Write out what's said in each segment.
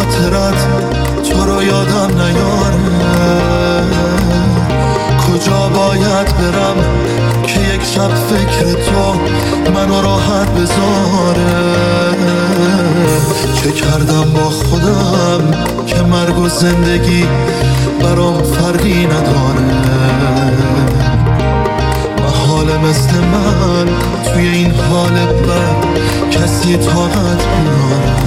خاطرت تو رو یادم نیاره. کجا باید برم که یک شب فکر تو منو راحت بذاره. چه کردم با خودم که مرگ و زندگی برام فرقی نداره. محال مثل من توی این حال بد کسی طاقت بیاره.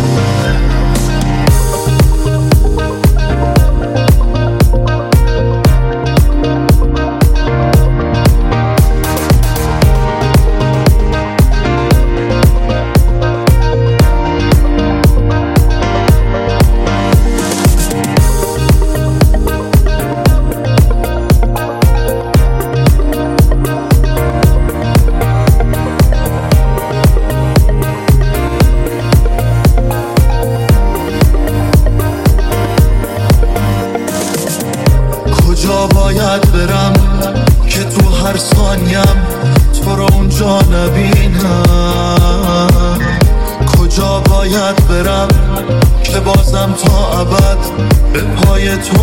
کجا باید برم که تو هر ثانیم تو رو اونجا نبینم. کجا باید برم که بازم تا ابد به پای تو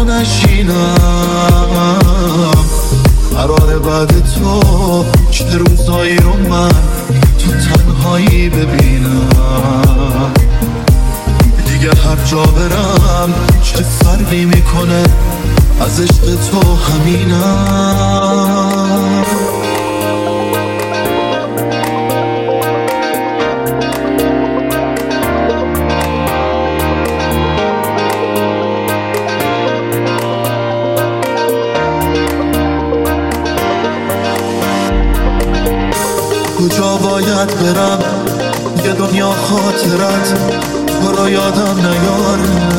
نشینم. قرار بعد تو چه روزایی رو من تو تنهایی ببینم. دیگه هر جا برم چه فرقی میکنه، از عشق تو همینم. کجا باید برم یه دنیا خاطرت تو رو یادم نیاره.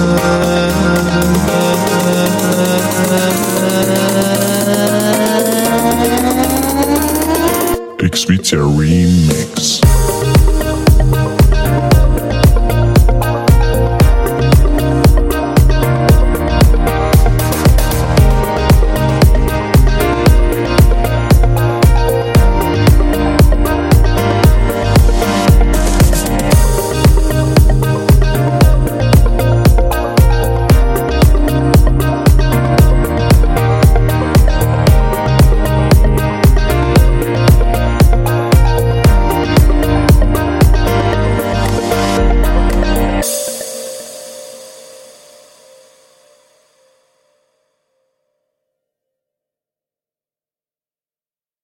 X-Vita Remix.